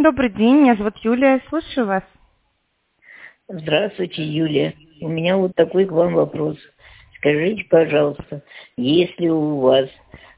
Добрый день, меня зовут Юлия, слушаю вас. Здравствуйте, Юлия. У меня вот такой к вам вопрос. Скажите, пожалуйста, есть ли у вас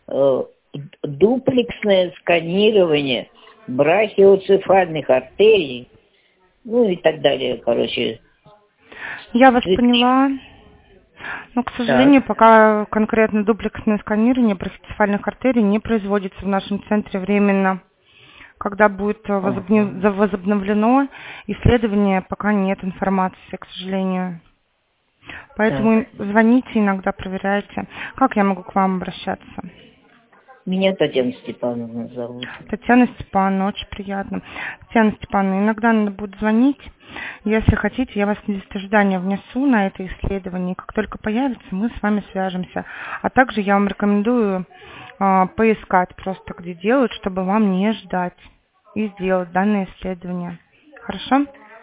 дуплексное сканирование брахиоцефальных артерий, ну и так далее, короче. Я вас поняла. Но, к сожалению, Так. пока конкретно дуплексное сканирование брахиоцефальных артерий не производится в нашем центре временно. Когда будет возобновлено исследование, пока нет информации, к сожалению. Поэтому звоните иногда, проверяйте. Как я могу к вам обращаться? Меня Татьяна Степановна зовут. Татьяна Степановна, очень приятно. Татьяна Степановна, иногда надо будет звонить. Если хотите, я вас на лист ожидания внесу на это исследование. Как только появится, мы с вами свяжемся. А также я вам рекомендую поискать просто, где делают, чтобы вам не ждать. И сделать данное исследование. Хорошо?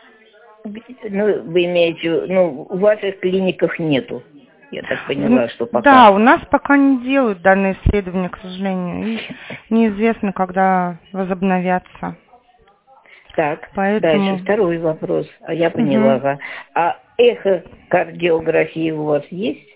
Ну, вы имеете, в ваших клиниках нету. Я так поняла, что пока. Да, у нас пока не делают данные исследования, к сожалению. И неизвестно, когда возобновятся. Так, Поэтому... дальше второй вопрос. Я поняла. Угу. А эхокардиография у вас есть?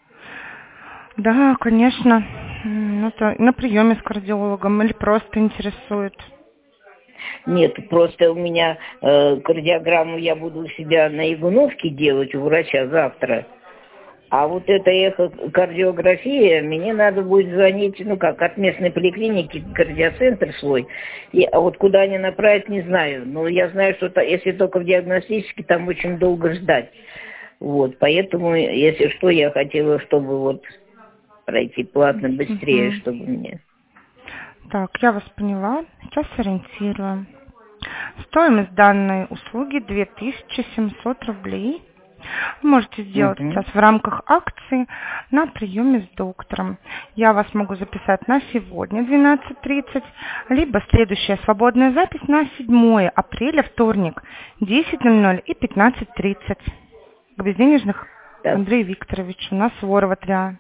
Да, конечно. На приеме с кардиологом или просто интересует. Нет, просто у меня кардиограмму я буду у себя на Ягуновке делать у врача завтра. А вот эта эхокардиография, мне надо будет звонить, от местной поликлиники, кардиоцентр свой. А вот куда они направят, не знаю. Но я знаю, что если только в диагностический, там очень долго ждать. Вот, поэтому, если что, я хотела, чтобы пройти платно быстрее, чтобы мне... Так, я вас поняла. Сейчас ориентирую. Стоимость данной услуги 2700 рублей. Вы можете сделать сейчас в рамках акции на приеме с доктором. Я вас могу записать на сегодня 12:30, либо следующая свободная запись на 7 апреля, вторник, 10:00 и 15:30. К безденежных Андрею Викторовичу на Суворова 3А.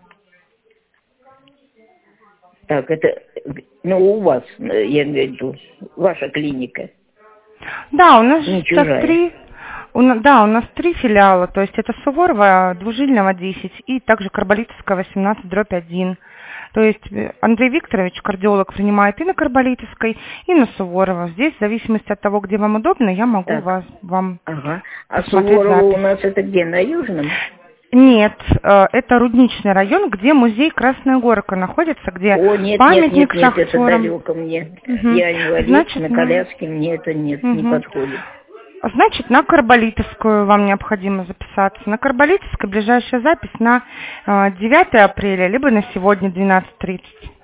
Так, это, у вас, я имею в виду, ваша клиника. Да, у нас сейчас 3. У нас 3 филиала, то есть это Суворова, Двужильного 10 и также Карболитовская 18/1. То есть Андрей Викторович, кардиолог, принимает и на Карболитовской, и на Суворова. Здесь, в зависимости от того, где вам удобно, я могу вам А Суворова у нас это где, на Южном? Нет, это Рудничный район, где музей Красная Горка находится, где памятник шахтерам. Это далеко мне. Я инвалид, на коляске, мне это не подходит. Значит, на Карболитовскую вам необходимо записаться. На Карболитовской ближайшая запись на 9 апреля, либо на сегодня 12:30.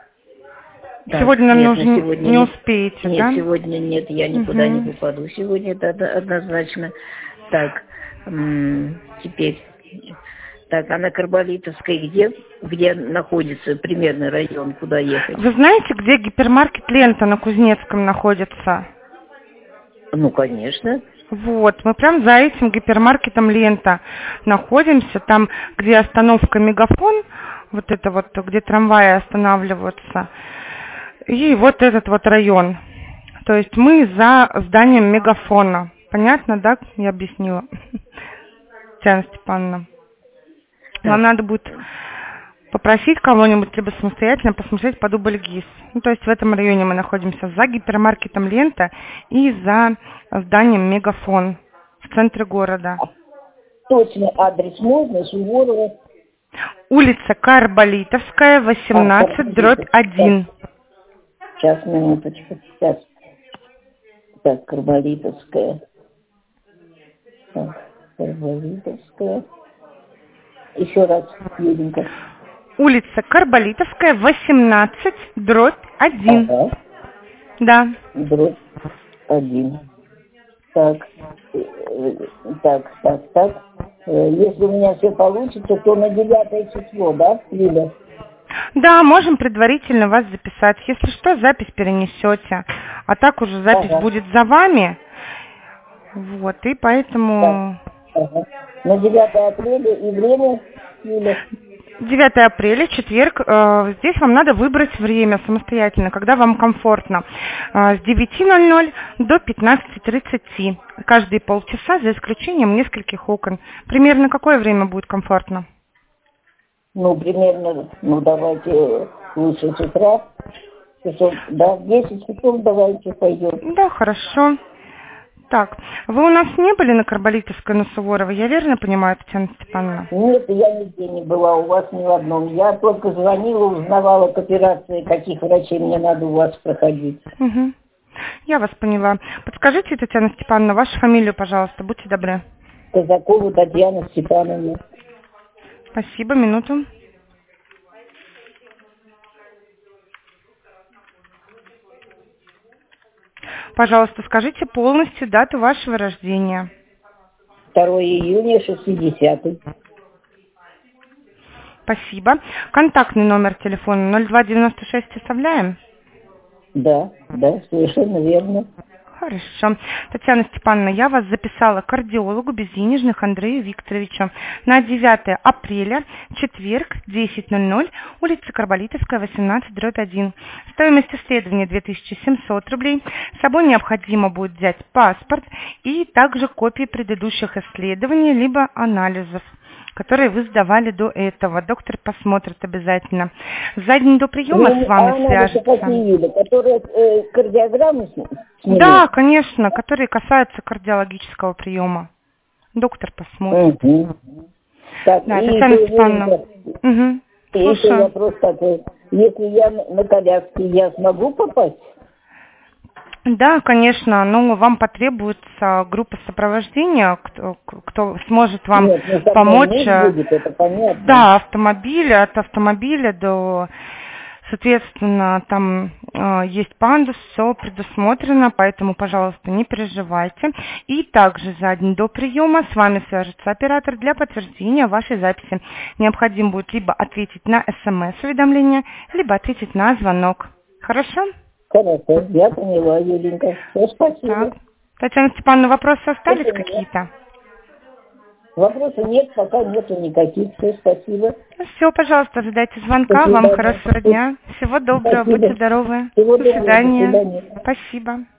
Да, сегодня нам нужно не успеете, нет, да? Нет, сегодня нет, я никуда не попаду. Сегодня это однозначно. Так, теперь... Так, а на Карболитовской где находится примерно район, куда ехать? Вы знаете, где гипермаркет «Лента» на Кузнецком находится? Конечно. Вот, мы прям за этим гипермаркетом «Лента» находимся, там, где остановка «Мегафон», вот это вот, где трамваи останавливаются, и вот этот вот район. То есть мы за зданием «Мегафона». Понятно, да? Я объяснила. Татьяна Степановна. Вам надо будет попросить кого-нибудь, либо самостоятельно посмотреть по дубль-ГИС. То есть в этом районе мы находимся за гипермаркетом «Лента» и за зданием «Мегафон» в центре города. Точный адрес можно, Суворова. Улица Карболитовская, 18/1. Сейчас, минуточку, сейчас. Так, Карболитовская. Так, Карболитовская. Еще раз, Юленька. Улица Карболитовская, 18/1. Да. /1. Так. Если у меня все получится, то на 9 число, да, Лиля? Да, можем предварительно вас записать. Если что, запись перенесете. А так уже запись будет за вами. Вот, и поэтому... На 9 апреля и время, Юля? 9 апреля, четверг. Здесь вам надо выбрать время самостоятельно, когда вам комфортно. С 9:00 до 15:30. Каждые полчаса, за исключением нескольких окон. Примерно какое время будет комфортно? Ну, примерно, давайте лучше с утра. Часов, да, в 10 часов давайте пойдем. Да, хорошо. Так, вы у нас не были на Карболитовской, на Суворова, я верно понимаю, Татьяна Степановна? Нет, я нигде не была, у вас ни в одном. Я только звонила, узнавала к операции, каких врачей мне надо у вас проходить. Угу. Я вас поняла. Подскажите, Татьяна Степановна, вашу фамилию, пожалуйста, будьте добры. Казакова Татьяна Степановна. Спасибо, минуту. Пожалуйста, скажите полностью дату вашего рождения. 2 июня 60-й. Спасибо. Контактный номер телефона 0296 оставляем? Да, совершенно верно. Хорошо. Татьяна Степановна, я вас записала к кардиологу Безденежных Андрею Викторовичу на 9 апреля, четверг, 10:00, улица Карболитовская, 18/1. Стоимость исследования 2700 рублей. С собой необходимо будет взять паспорт и также копии предыдущих исследований либо анализов, которые вы сдавали до этого. Доктор посмотрит обязательно. За день до приема с вами свяжется. Которые кардиограммы снимают? Да, конечно, которые касаются кардиологического приема. Доктор посмотрит. Так, да, Татьяна Степановна. И еще вопрос такой. Если я на коляске, я смогу попасть? Да, конечно, но вам потребуется группа сопровождения, кто сможет вам помочь. Будет, это понятно. Да, от автомобиля до, соответственно, там есть пандус, все предусмотрено, поэтому, пожалуйста, не переживайте. И также за день до приема с вами свяжется оператор для подтверждения вашей записи. Необходимо будет либо ответить на СМС-уведомление, либо ответить на звонок. Хорошо? Хорошо, я поняла, Юленька. Все, спасибо. Так. Татьяна Степановна, вопросы остались какие-то? Вопросов нет, пока нету никаких. Все, спасибо. Все, пожалуйста, ожидайте звонка. Вам хорошего дня. Всего доброго, спасибо. Будьте здоровы. Всего До доброго, свидания. до свидания. Спасибо.